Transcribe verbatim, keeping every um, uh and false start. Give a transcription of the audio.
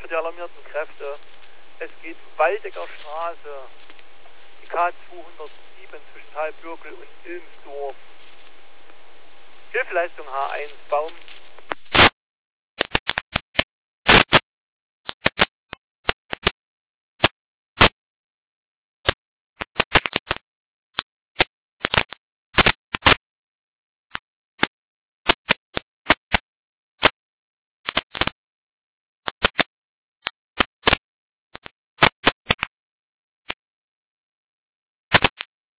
die alarmierten Kräfte. Es geht Waldecker Straße, die K zweihundertsieben zwischen Talbürgel und Ilmsdorf. Hilfeleistung H eins, Baum